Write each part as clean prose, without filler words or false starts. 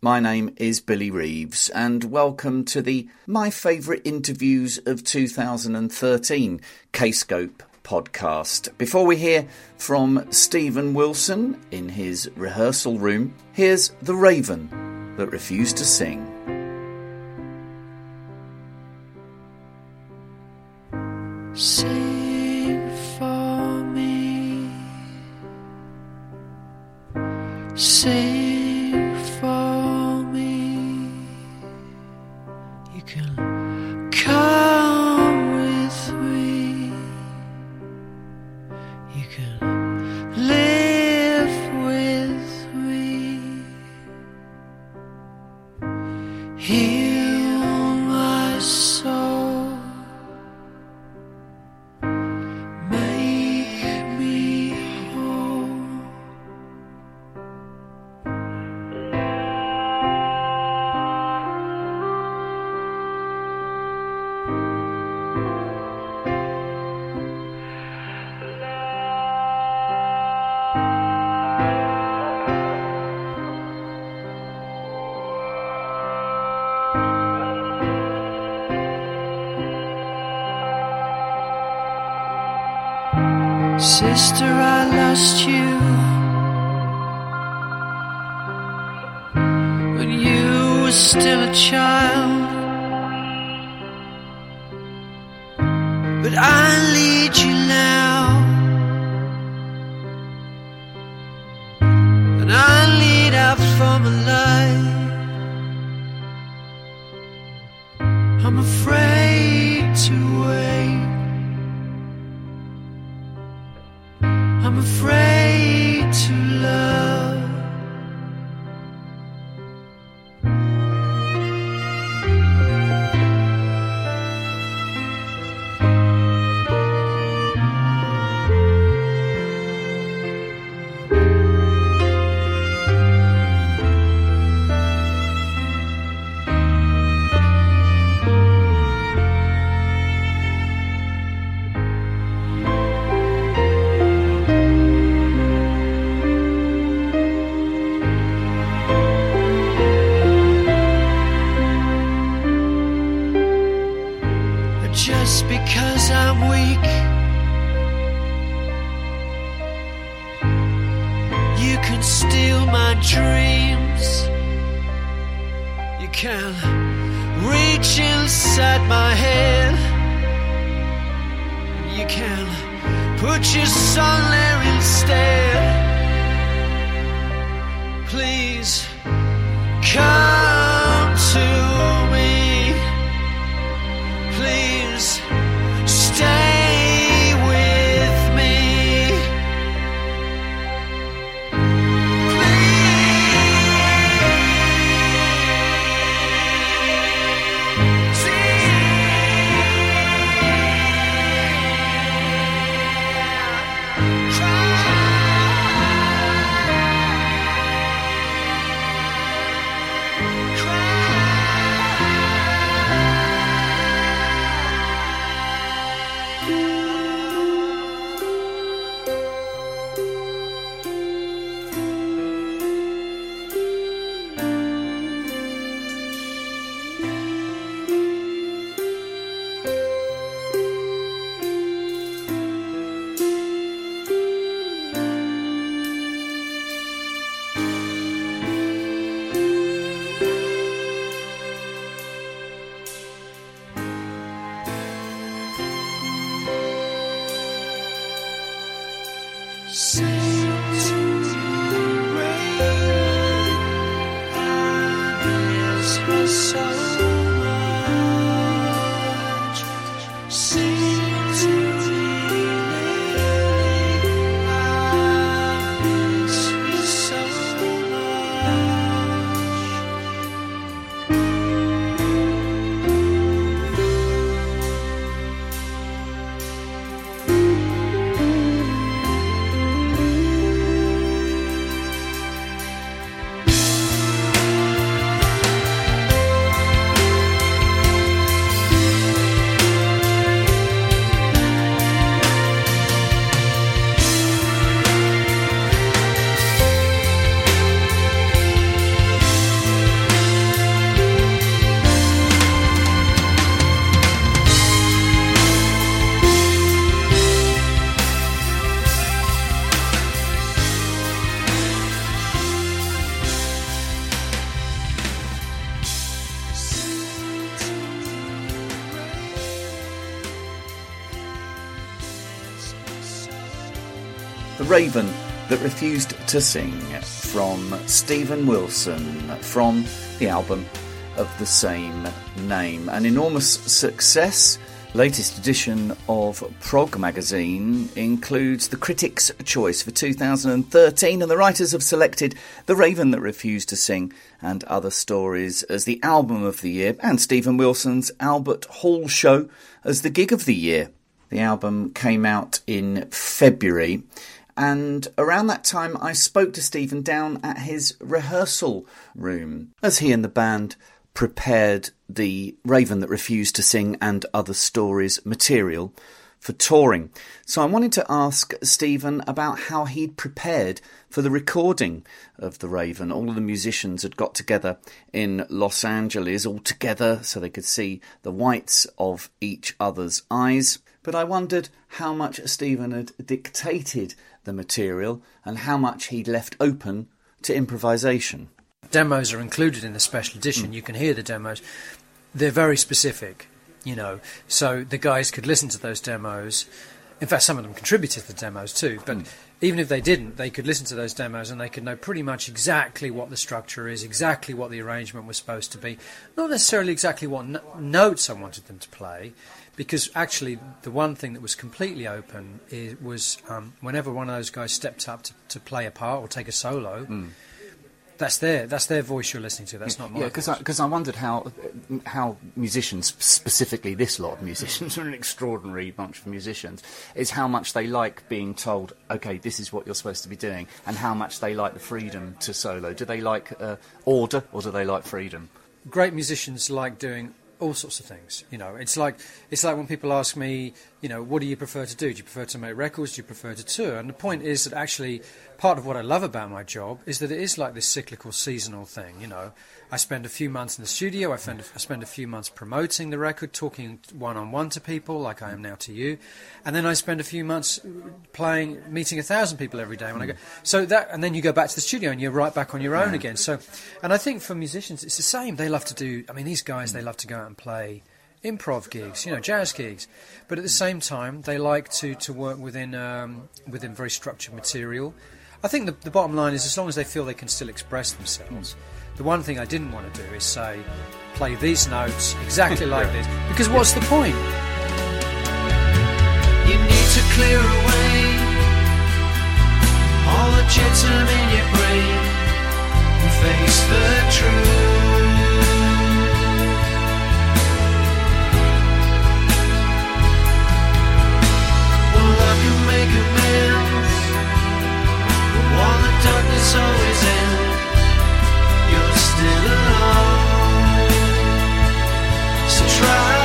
My name is Billy Reeves and welcome to the My Favourite Interviews of 2013 Kscope podcast. Before we hear from Stephen Wilson in his rehearsal room, here's The Raven That Refused to Sing. Sing for me, sing for me. You can come with me, you can live with me. Heal my soul. Sister, I lost you when you were still a child, but I lead you now, and I lead out from a light. I'm afraid to wait, I'm afraid to love. Just because I'm weak, you can steal my dreams. You can reach inside my head, you can put your son there instead. Please come to me, please stay with me. The Raven That Refused to Sing, from Steven Wilson, from the album of the same name. An enormous success. Latest edition of Prog magazine includes the Critics' Choice for 2013, and the writers have selected The Raven That Refused to Sing and Other Stories as the album of the year, and Steven Wilson's Albert Hall Show as the gig of the year. The album came out in February, and around that time I spoke to Steven down at his rehearsal room as he and the band prepared the Raven That Refused to Sing and Other Stories material for touring. So I wanted to ask Steven about how he'd prepared for the recording of The Raven. All of the musicians had got together in Los Angeles all together so they could see the whites of each other's eyes. But I wondered how much Steven had dictated the material and how much he'd left open to improvisation. Demos are included in the special edition. You can hear the demos. They're very specific, so the guys could listen to those demos. In fact, some of them contributed to the demos too, but even if they didn't, they could listen to those demos and they could know pretty much exactly what the structure is, exactly what the arrangement was supposed to be, not necessarily exactly what notes I wanted them to play, because actually the one thing that was completely open was whenever one of those guys stepped up to play a part or take a solo, that's their voice you're listening to. That's not my voice. Because I wondered how musicians, specifically this lot of musicians, are an extraordinary bunch of musicians, is how much they like being told, OK, this is what you're supposed to be doing, and how much they like the freedom to solo. Do they like order, or do they like freedom? Great musicians like doing all sorts of things. It's like when people ask me, what do you prefer to do? Do you prefer to make records? Do you prefer to tour? And the point is that actually part of what I love about my job is that it is like this cyclical, seasonal thing. I spend a few months in the studio. I spend a few months promoting the record, talking one-on-one to people, like I am now to you, and then I spend a few months meeting 1,000 people every day when I go. And then you go back to the studio and you're right back on your own again. So, and I think for musicians it's the same. They love to do. I mean, these guys, they love to go out and play improv gigs, jazz gigs, but at the same time they like to work within very structured material. I think the bottom line is, as long as they feel they can still express themselves. The one thing I didn't want to do is say, play these notes exactly like this, because what's the point? You need to clear away all the jets in your brain and face the truth. Well, I can make amends, but while the darkness always ends, you're still alone. So try.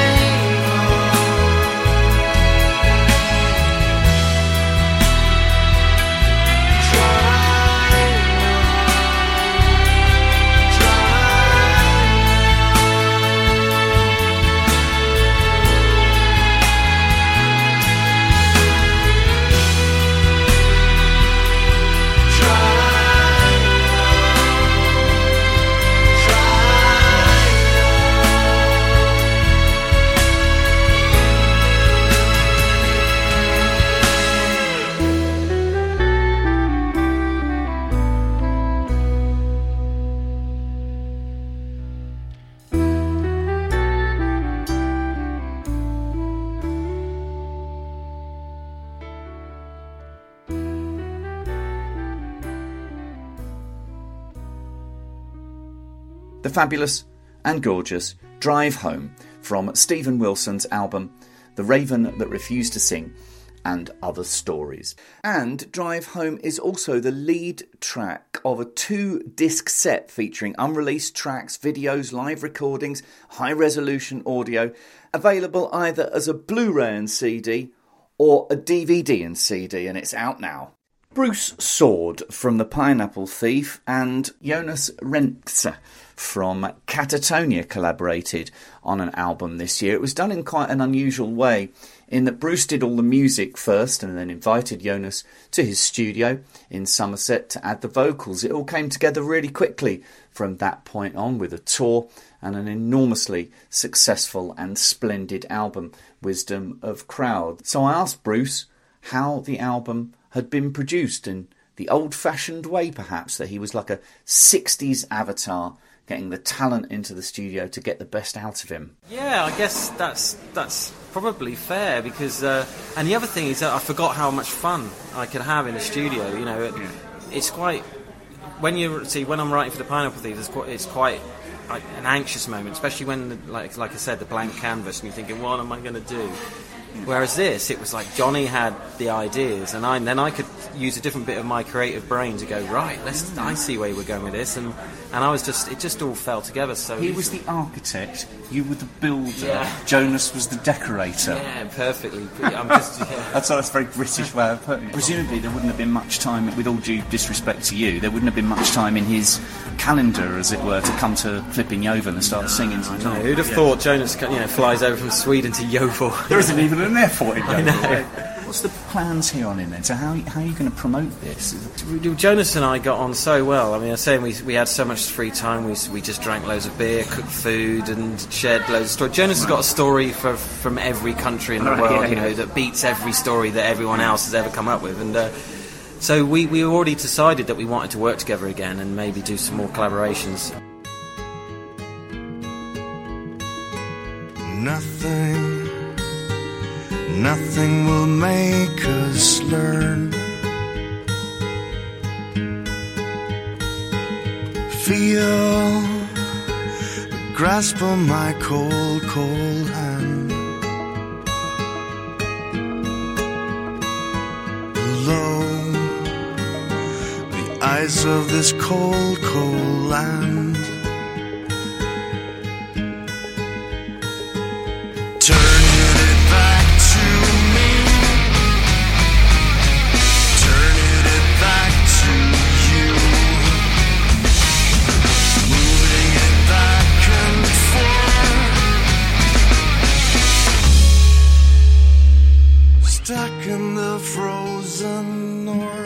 The fabulous and gorgeous Drive Home from Steven Wilson's album The Raven That Refused to Sing and Other Stories. And Drive Home is also the lead track of a 2-disc set featuring unreleased tracks, videos, live recordings, high-resolution audio, available either as a Blu-ray and CD or a DVD and CD, and it's out now. Bruce Sword from The Pineapple Thief and Jonas Rentze from Catatonia collaborated on an album this year. It was done in quite an unusual way, in that Bruce did all the music first and then invited Jonas to his studio in Somerset to add the vocals. It all came together really quickly from that point on, with a tour and an enormously successful and splendid album, Wisdom of Crowd. So I asked Bruce how the album had been produced in the old-fashioned way, perhaps, that he was like a 60s avatar, getting the talent into the studio to get the best out of him. Yeah, I guess that's probably fair, because and the other thing is that I forgot how much fun I could have in a studio. You know, it's quite when I'm writing for the Pineapple Thieves, it's quite like an anxious moment, especially when, like I said, the blank canvas, and you're thinking, what am I going to do? Whereas this, it was like Johnny had the ideas, and then I could use a different bit of my creative brain to go, right, I see where we're going with this, and it just all fell together so He easily. was the architect, you were the builder, Yeah. Jonas was the decorator. Yeah, perfectly. That's a very British way of putting it. Presumably there wouldn't have been much time, with all due disrespect to you, there wouldn't have been much time in his calendar, as it were, to come to flipping Yeovil and start singing some songs. Who'd have thought Jonas flies over from Sweden to Yeovil? There isn't even an airport in Yeovil. know. What's the plans here on in then? So how are you going to promote this? Jonas and I got on so well. I mean, I was saying we had so much free time. We just drank loads of beer, cooked food, and shared loads of stories. Jonas has got a story from every country in the world, that beats every story that everyone else has ever come up with. And so we already decided that we wanted to work together again and maybe do some more collaborations. Nothing will make us learn. Feel the grasp of my cold, cold hand. Below the eyes of this cold, cold land. Stuck in the frozen north.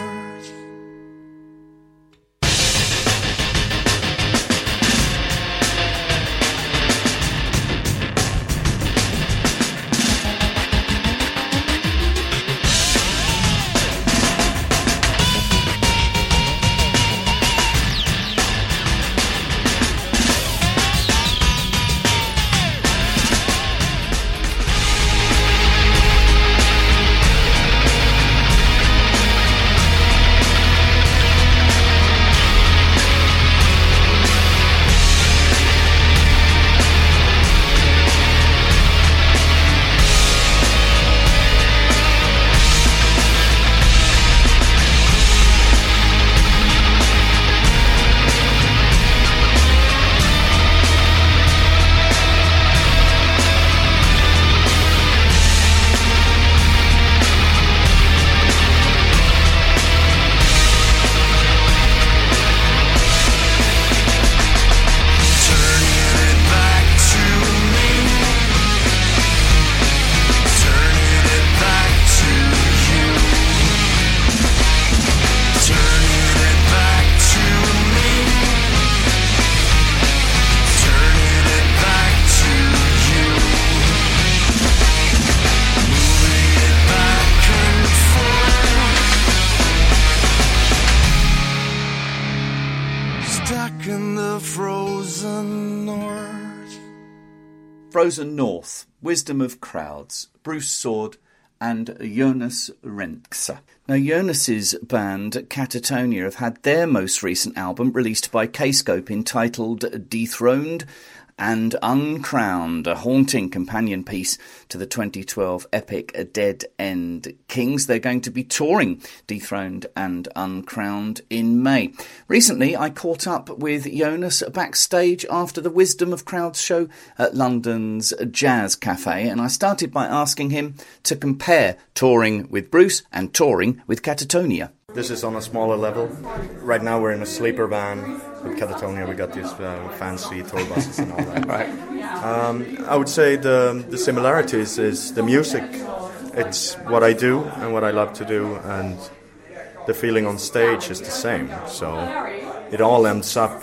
Frozen North, Wisdom of Crowds, Bruce Sword and Jonas Renkse. Now, Jonas's band Katatonia have had their most recent album released by Kscope entitled Dethroned and Uncrowned, a haunting companion piece to the 2012 epic Dead End Kings. They're going to be touring Dethroned and Uncrowned in May. Recently, I caught up with Jonas backstage after the Wisdom of Crowds show at London's Jazz Cafe, and I started by asking him to compare touring with Bruce and touring with Katatonia. This is on a smaller level. Right now we're in a sleeper van. With Katatonia we got these fancy tour buses and all that. Right. I would say the similarities is the music. It's what I do and what I love to do, and the feeling on stage is the same. So it all ends up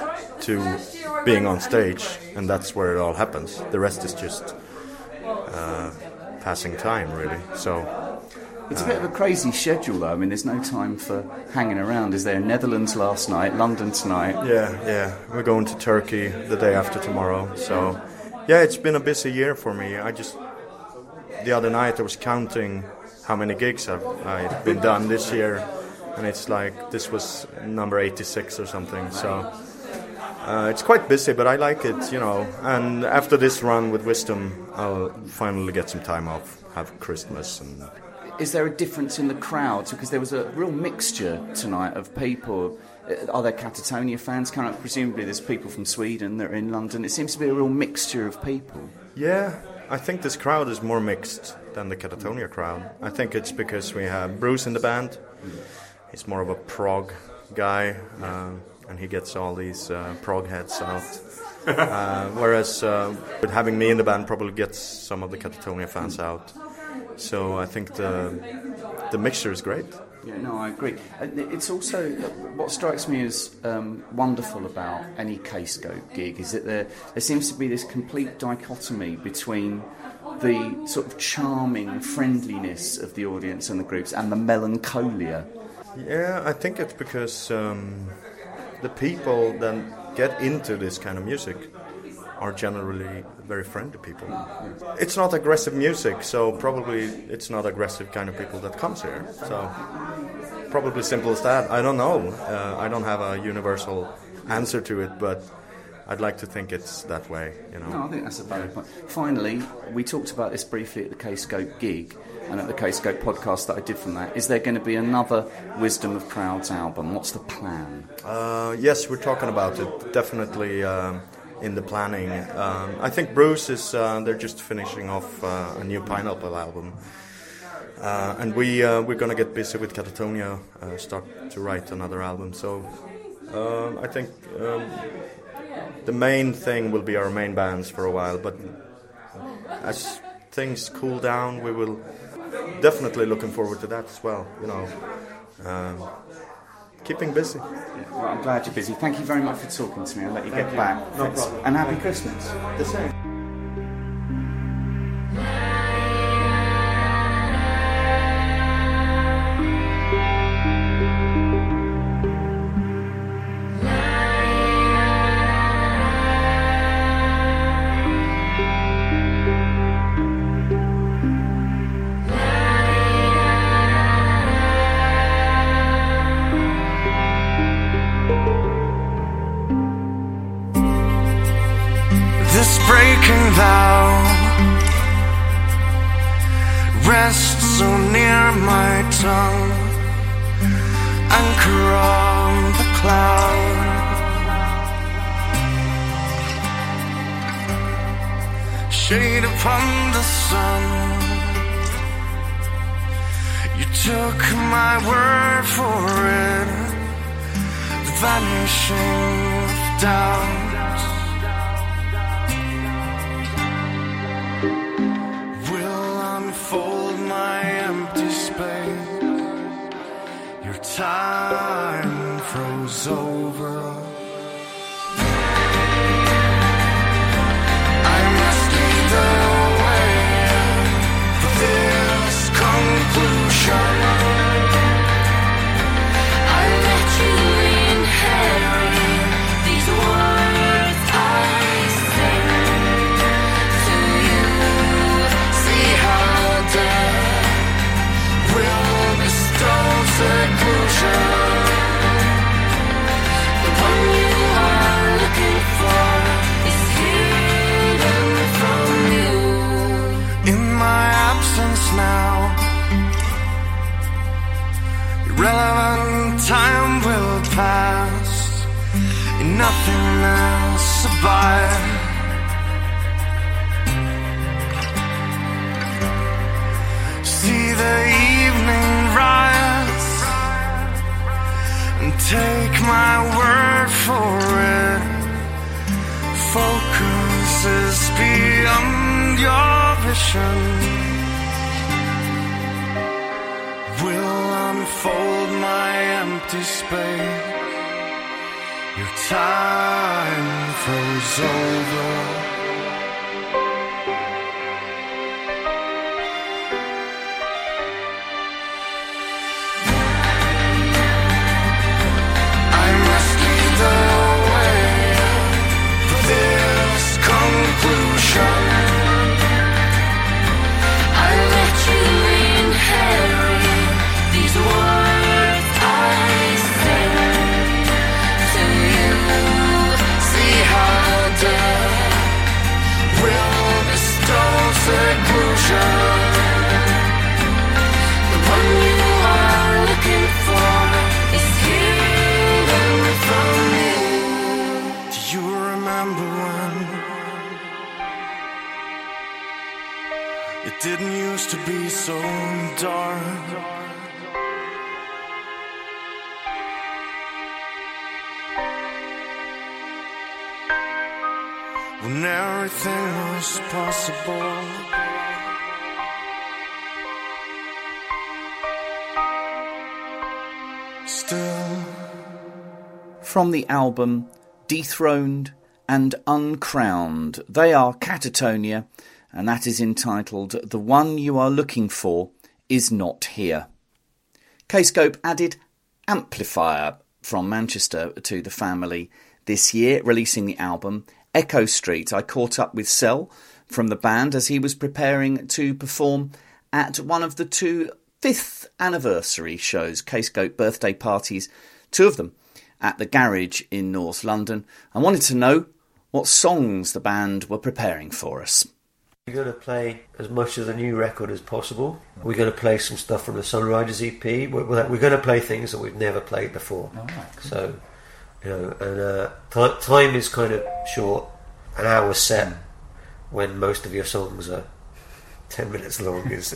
to being on stage, and that's where it all happens. The rest is just passing time, really. So It's a bit of a crazy schedule, though. I mean, there's no time for hanging around, is there? Netherlands last night, London tonight. Yeah. We're going to Turkey the day after tomorrow. So, yeah, it's been a busy year for me. The other night I was counting how many gigs I've been done this year, and it's like this was number 86 or something. So it's quite busy, but I like it, you know. And after this run with Wisdom, I'll finally get some time off, have Christmas. And is there a difference in the crowds? Because there was a real mixture tonight of people. Are there Catatonia fans coming up? Presumably there's people from Sweden that are in London. It seems to be a real mixture of people. Yeah, I think this crowd is more mixed than the Catatonia crowd. I think it's because we have Bruce in the band. He's more of a prog guy, and he gets all these prog heads out. Whereas with having me in the band probably gets some of the Catatonia fans out. So I think the mixture is great. Yeah, no, I agree. It's also, what strikes me as wonderful about any Kscope gig is that there seems to be this complete dichotomy between the sort of charming friendliness of the audience and the groups and the melancholia. Yeah, I think it's because the people that get into this kind of music are generally very friendly people. It's not aggressive music, so probably it's not aggressive kind of people that comes here. So probably simple as that. I don't know. I don't have a universal answer to it, but I'd like to think it's that way, you know. No, I think that's a valid point. Finally, we talked about this briefly at the Kscope gig and at the Kscope podcast that I did from that. Is there going to be another Wisdom of Crowds album? What's the plan? Yes, we're talking about it. Definitely in the planning. I think Bruce is, they're just finishing off a new Pineapple album. And we're going to get busy with Catatonia, start to write another album. So I think the main thing will be our main bands for a while, but as things cool down, we will definitely looking forward to that as well, you know. Keeping busy. Yeah, well, I'm glad you're busy. Thank you very much for talking to me. I'll let you get back. No problem. And happy Christmas. The same. This breaking vow rests so near my tongue, anchor on the cloud. Shade upon the sun. You took my word for it, the vanishing of doubt. Fold my empty space. Your time froze over. I must lead the way for this conclusion. I let you inherit these words I sing to you. See how will bestow seclusion. The one you are looking for is hidden from you. In my absence now, irrelevant time will pass, and nothing else abide. See the evening rise and take my word for it. Focus is beyond your vision. Will unfold my empty space. Your time froze over. remember when it didn't used to be so dark. When everything was possible. Still. From the album Dethroned and Uncrowned, they are Catatonia, and that is entitled The One You Are Looking For Is Not Here. Kscope added Amplifier from Manchester to the family this year, releasing the album Echo Street. I caught up with Cell from the band as he was preparing to perform at one of the 2 5th anniversary shows, Kscope birthday parties, 2 of them at the Garage in North London. I wanted to know what songs the band were preparing for us. We're going to play as much of the new record as possible. We're going to play some stuff from the Sunriders EP. We're going to play things that we've never played before. Oh, cool. So, you know, and time is kind of short. An hour set when most of your songs are 10 minutes long is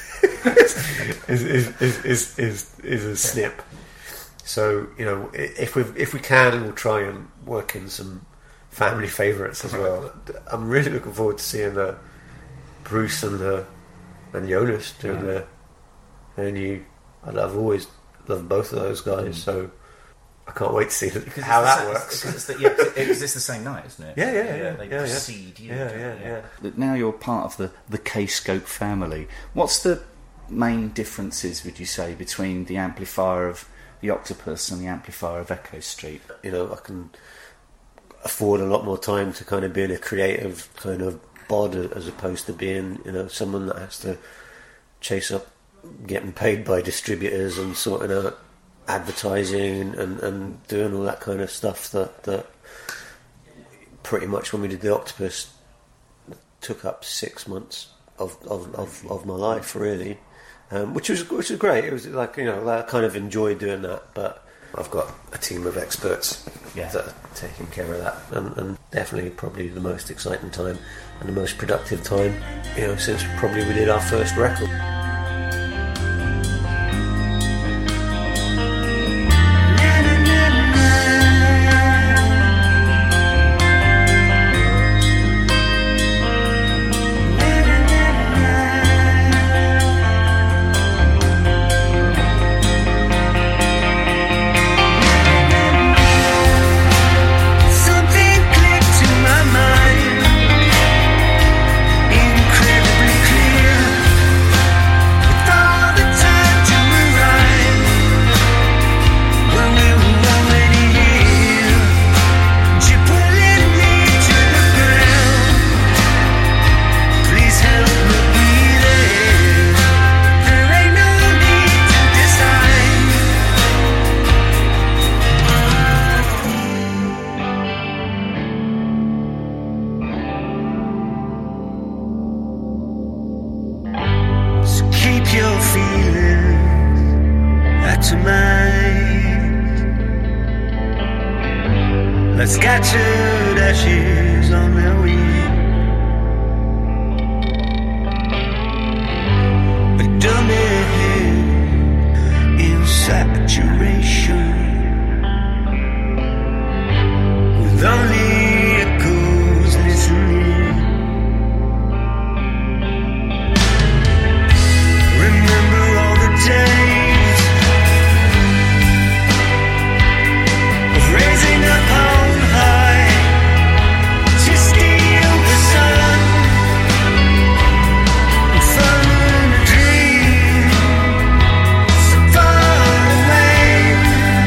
a snip. So, you know, if we can, we'll try and work in some family favourites as well. I'm really looking forward to seeing Bruce and Jonas doing their new. I've always loved both of those guys, so I can't wait to see how that works. Because it's the same night, isn't it? Yeah. They precede you. Yeah. Now you're part of the Kscope family. What's the main differences, would you say, between the amplifier of the Octopus and the amplifier of Echo Street? You know, I can afford a lot more time to kind of be in a creative kind of bod as opposed to being, you know, someone that has to chase up getting paid by distributors and sorting out advertising and doing all that kind of stuff that pretty much when we did the Octopus took up 6 months of my life, really, which was great. It was like, you know, I kind of enjoyed doing that, but I've got a team of experts that are taking care of that, and definitely probably the most exciting time and the most productive time, you know, since probably we did our first record. Scattered ashes on their way, a dummy in saturation, with only echoes listening. Remember all the days of raising up home high to steal the sun and follow a dream so far away.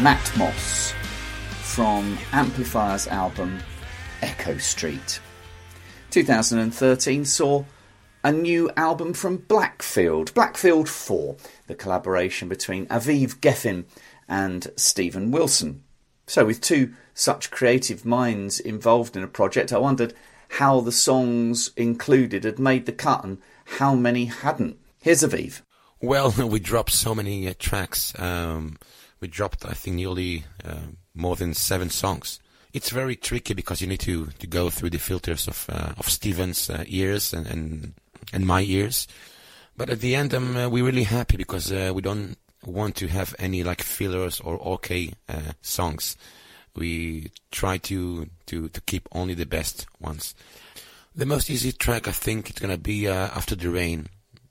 Matt Moss from Amplifier's album Echo Street. 2013 saw a new album from Blackfield, Blackfield 4, the collaboration between Aviv Geffen and Stephen Wilson. So with two such creative minds involved in a project, I wondered how the songs included had made the cut and how many hadn't. Here's Aviv. Well, we dropped so many tracks. We dropped, I think, nearly more than 7 songs. It's very tricky because you need to go through the filters of Stephen's ears and my ears. But at the end, we're really happy because we don't want to have any like fillers or okay songs. We try to keep only the best ones. The most easy track, I think, it's gonna be After the Rain.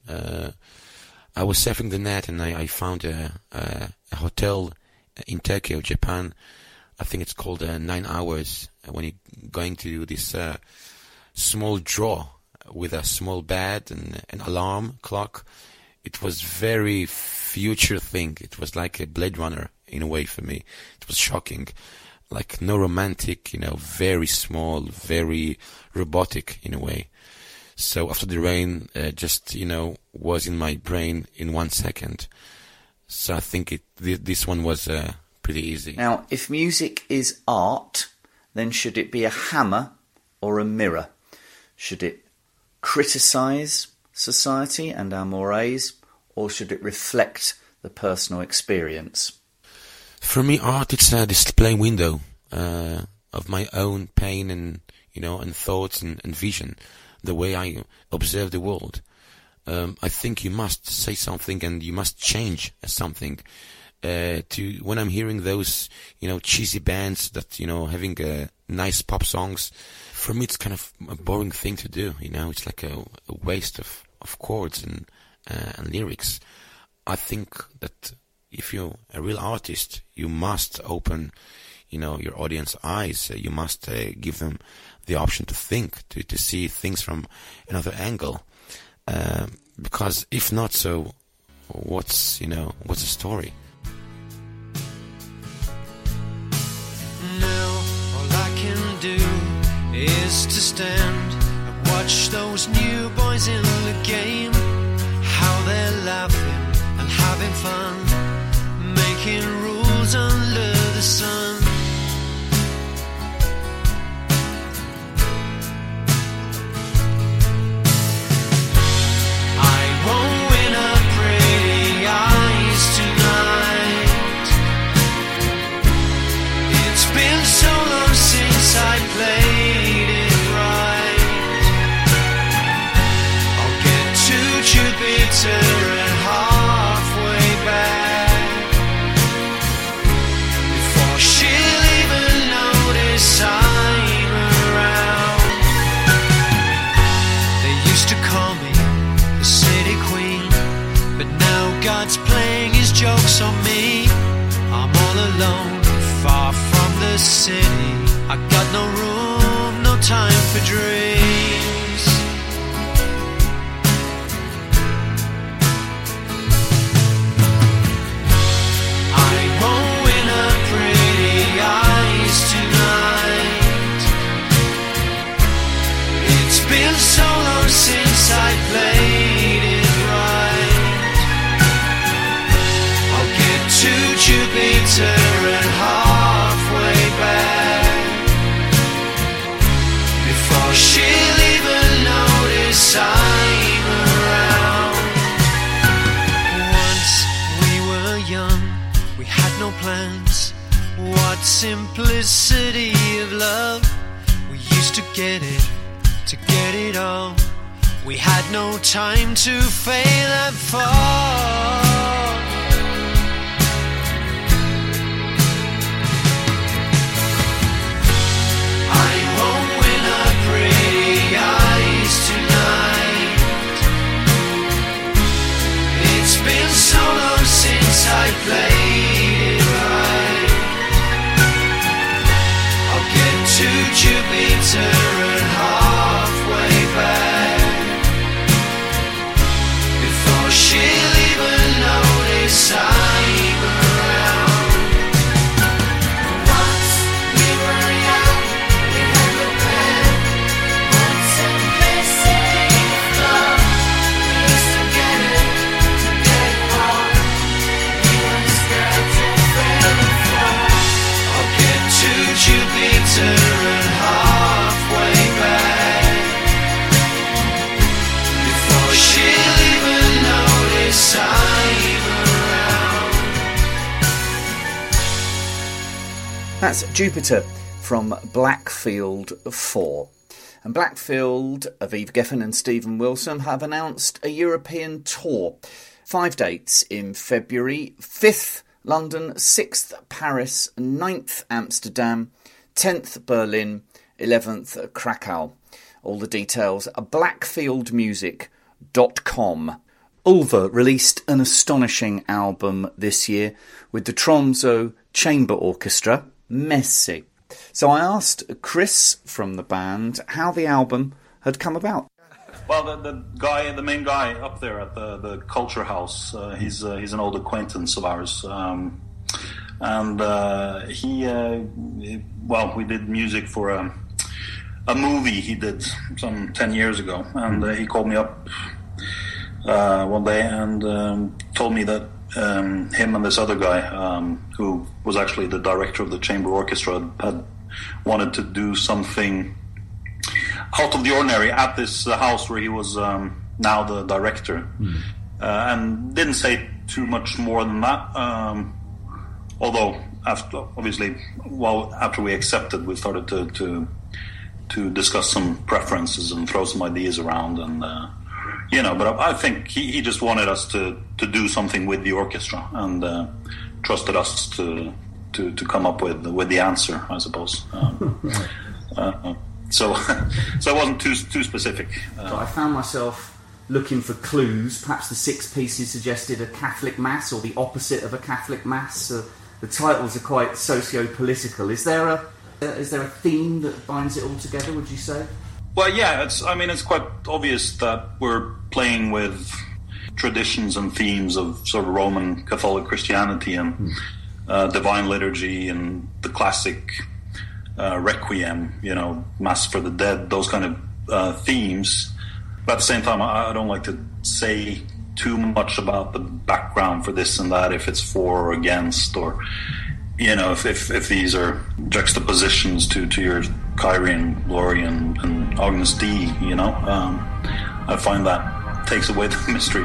I was surfing the net and I found a hotel in Tokyo, Japan. I think it's called 9 Hours. When you're going to this small drawer with a small bed and an alarm clock, it was very future thing. It was like a Blade Runner in a way for me. It was shocking, like no romantic, very small, very robotic in a way. So After the Rain just was in my brain in 1 second. So I think this one was pretty easy. Now, if music is art, then should it be a hammer or a mirror? Should it criticise society and our mores, or should it reflect the personal experience? For me, art, it's a display window of my own pain and thoughts and vision, the way I observe the world. I think you must say something and you must change something. When I'm hearing those, cheesy bands that, having nice pop songs, for me it's kind of a boring thing to do. It's like a waste of chords and lyrics. I think that if you're a real artist, you must open, your audience eyes. You must give them the option to think, to see things from another angle. Because if not so, what's the story? Now all I can do is to stand and watch those new boys in the game, how they're laughing and having fun, making rules under the sun. I played it right. I'll get to Jupiter and halfway back before she'll even notice I'm around. They used to call me the city queen, but now God's playing his jokes on me. I'm all alone, far from the city. I got no room, no time for dreams. I won't win her pretty eyes tonight. It's been so long since I played it right. I'll get to Jupiter and halfway back before she'll even notice I'm around. Once we were young, we had no plans. What simplicity of love. We used to get it all. We had no time to fail and fall. I played it right. I'll get to Jupiter and halfway back before she'll even That's Jupiter from Blackfield 4. And Blackfield, Aviv Geffen and Stephen Wilson have announced a European tour. 5 dates in February: 5th London, 6th Paris, 9th Amsterdam, 10th Berlin, 11th Krakow. All the details are blackfieldmusic.com. Ulver released an astonishing album this year with the Tromsø Chamber Orchestra, Messy. So I asked Chris from the band how the album had come about. Well, the main guy up there at the Culture House, he's an old acquaintance of ours, we did music for a movie he did some 10 years ago, and he called me up one day and told me that him and this other guy, who was actually the director of the chamber orchestra, had wanted to do something out of the ordinary at this house where he was now the director, and didn't say too much more than that. Although after we accepted, we started to discuss some preferences and throw some ideas around, and but I think he just wanted us to do something with the orchestra, and trusted us to come up with the answer, I suppose. So it wasn't too specific. I found myself looking for clues. Perhaps the 6 pieces suggested a Catholic mass or the opposite of a Catholic mass. The titles are quite socio-political. Is there a theme that binds it all together, would you say? Well, yeah, it's quite obvious that we're playing with traditions and themes of sort of Roman Catholic Christianity and divine liturgy and the classic Requiem, Mass for the Dead, those kind of themes. But at the same time, I don't like to say too much about the background for this and that, if it's for or against, or if these are juxtapositions to your Kyrie and Glory and Agnus Dei, I find that takes away the mystery.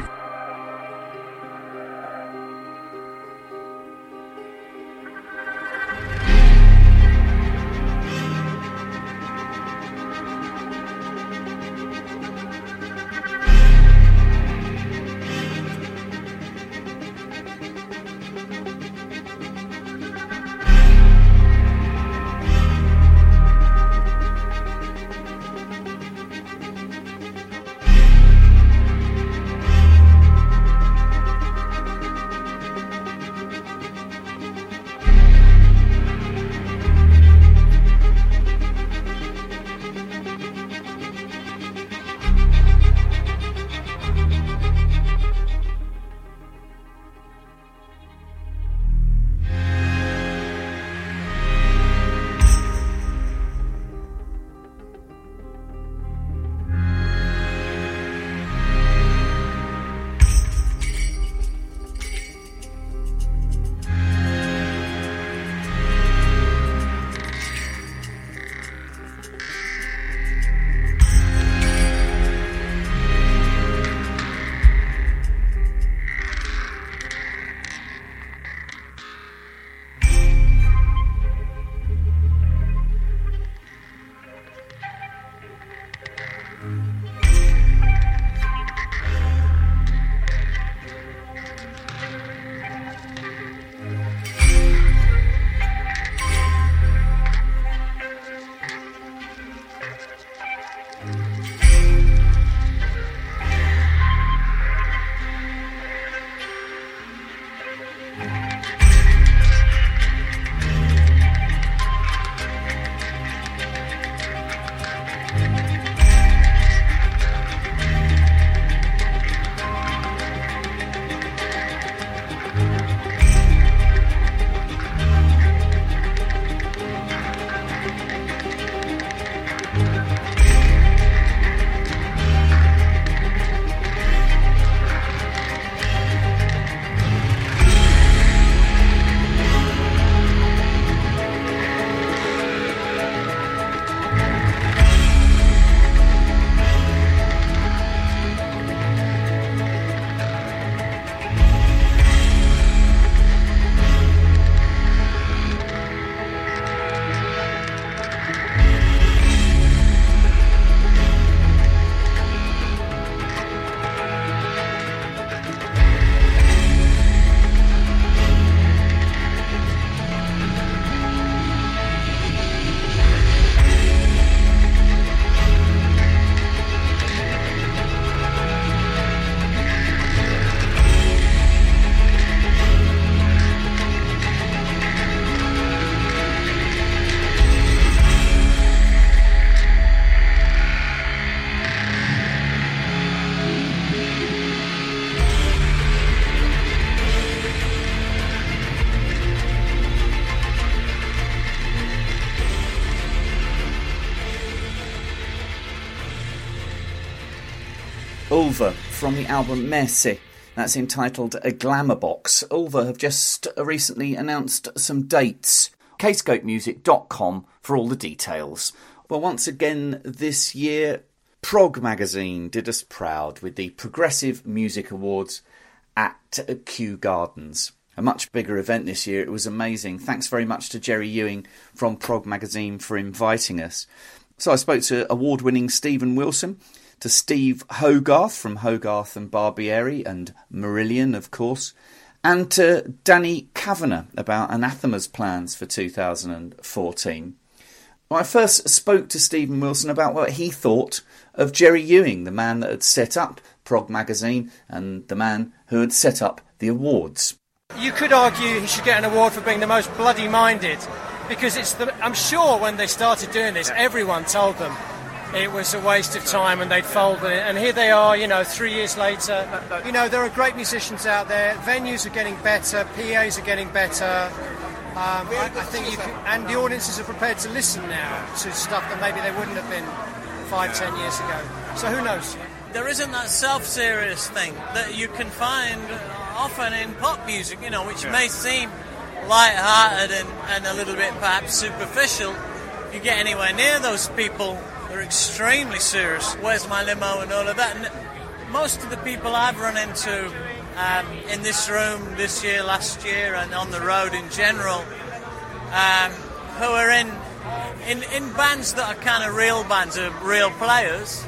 Ulver from the album Merci. That's entitled A Glamour Box. Ulver have just recently announced some dates. Kscopemusic.com for all the details. Well, once again this year, Prog Magazine did us proud with the Progressive Music Awards at Kew Gardens. A much bigger event this year. It was amazing. Thanks very much to Jerry Ewing from Prog Magazine for inviting us. So I spoke to award-winning Steven Wilson, to Steve Hogarth from Hogarth and Barbieri and Marillion, of course, and to Danny Kavanagh about Anathema's plans for 2014. Well, I first spoke to Steven Wilson about what he thought of Jerry Ewing, the man that had set up Prog Magazine and the man who had set up the awards. You could argue he should get an award for being the most bloody-minded, because I'm sure when they started doing this, everyone told them it was a waste of time and they'd folded it. And here they are, 3 years later. There are great musicians out there. Venues are getting better. PAs are getting better. I think and the audiences are prepared to listen now to stuff that maybe they wouldn't have been 5-10 years ago. So who knows? There isn't that self-serious thing that you can find often in pop music, which may seem light-hearted and a little bit perhaps superficial. If you get anywhere near those people, they're extremely serious. Where's my limo and all of that? And most of the people I've run into in this room this year, last year, and on the road in general, who are in bands that are kind of real bands, of real players,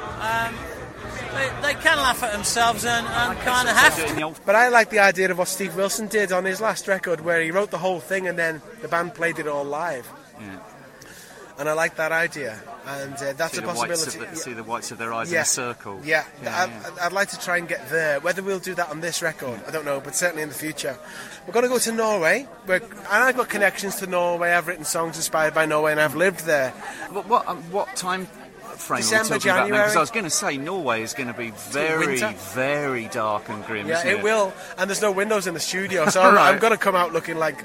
they can laugh at themselves and kind of have to. But I like the idea of what Steve Wilson did on his last record, where he wrote the whole thing and then the band played it all live. Yeah. And I like that idea, and that's a possibility. See the whites of their eyes in a circle. Yeah, I'd like to try and get there. Whether we'll do that on this record, I don't know, but certainly in the future. We're going to go to Norway, and I've got connections to Norway. I've written songs inspired by Norway, and I've lived there. What time frame December, are we talking January? about now? Because I was going to say Norway is going to be very, very dark and grim. Yeah, isn't it will, and there's no windows in the studio, so Right. I'm going to come out looking like,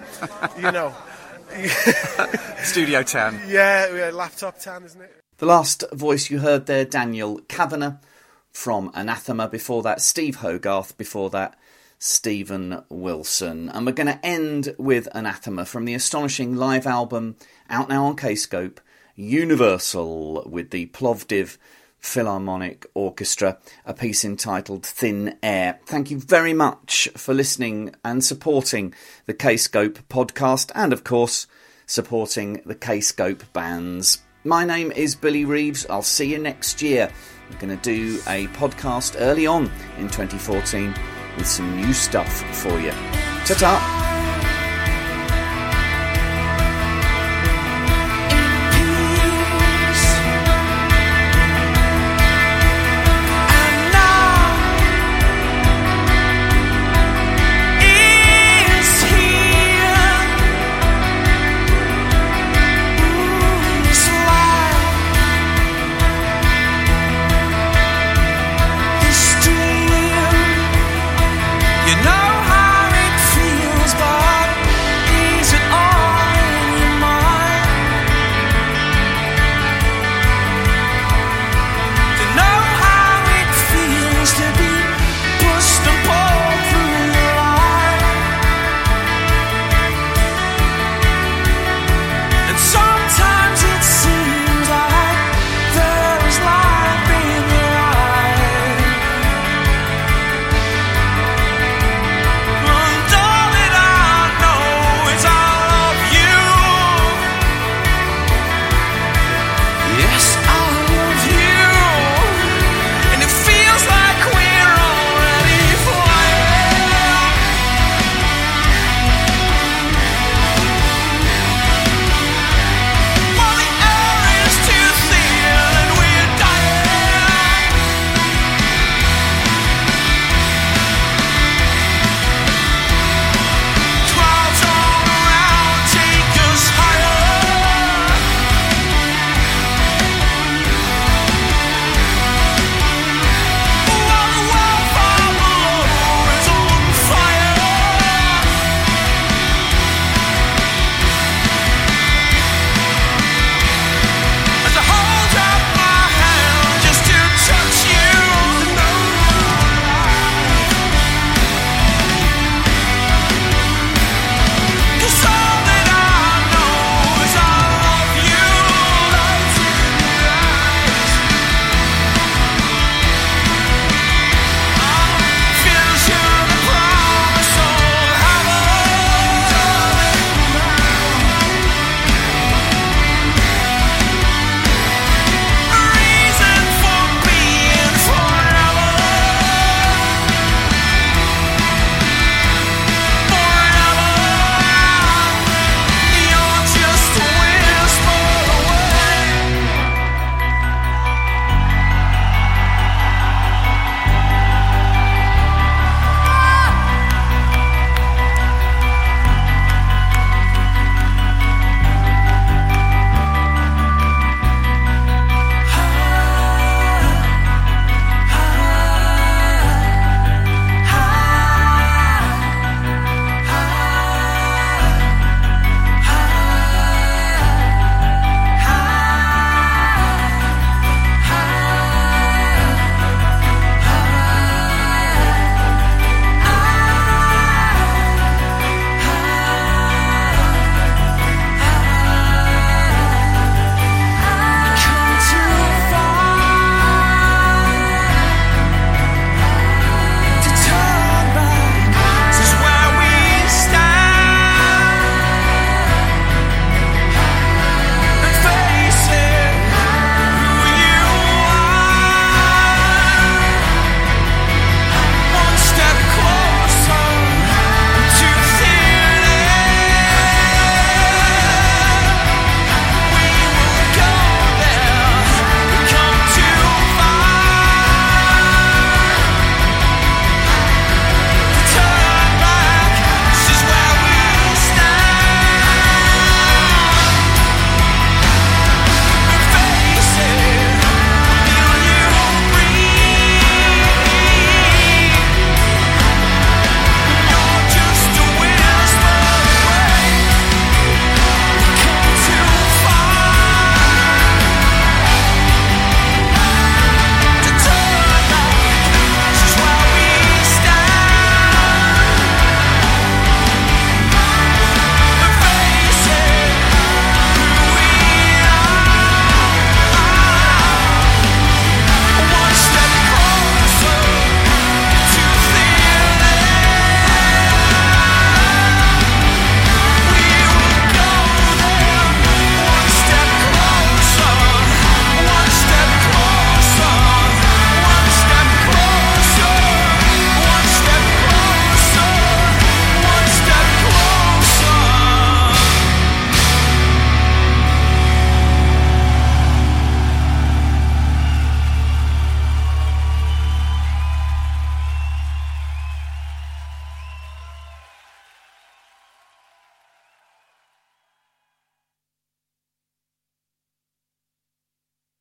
Studio tan. Yeah, laptop tan, isn't it? The last voice you heard there, Daniel Kavanagh from Anathema. Before that, Steve Hogarth. Before that, Steven Wilson. And we're going to end with Anathema from the astonishing live album out now on Kscope, Universal, with the Plovdiv Philharmonic Orchestra, a piece entitled Thin Air. Thank you very much for listening and supporting the Kscope podcast and, of course, supporting the Kscope bands. My name is Billy Reeves. I'll see you next year. I'm going to do a podcast early on in 2014 with some new stuff for you. Ta-ta!